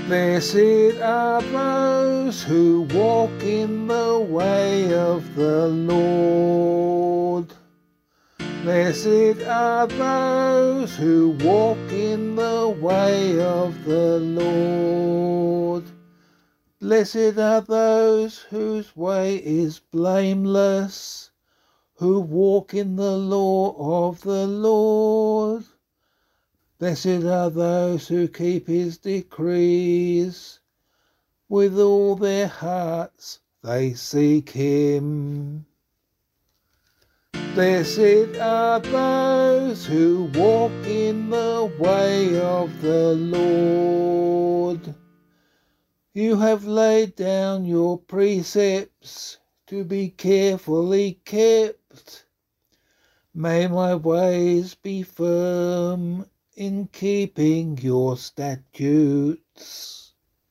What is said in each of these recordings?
Blessed are those who walk in the way of the Lord. Blessed are those who walk in the way of the Lord. Blessed are those whose way is blameless, who walk in the law of the Lord. Blessed are those who keep his decrees. With all their hearts they seek him. Blessed are those who walk in the way of the Lord. You have laid down your precepts to be carefully kept. May my ways be firm in keeping your statutes.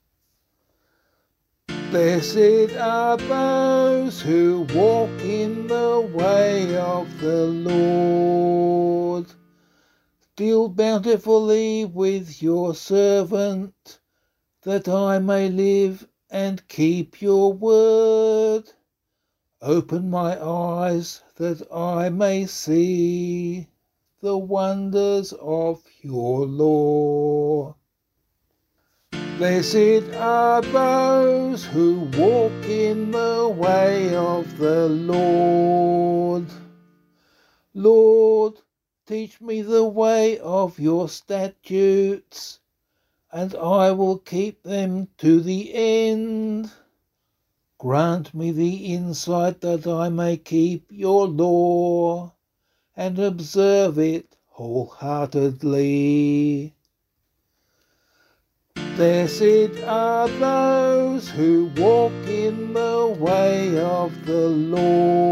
Blessed are those who walk in the way of the Lord. Deal bountifully with your servant, that I may live and keep your word. Open my eyes that I may see the wonders of your law. Blessed are those who walk in the way of the Lord. Lord, teach me the way of your statutes, and I will keep them to the end. Grant me the insight that I may keep your law and observe it wholeheartedly. Blessed are those who walk in the way of the Lord.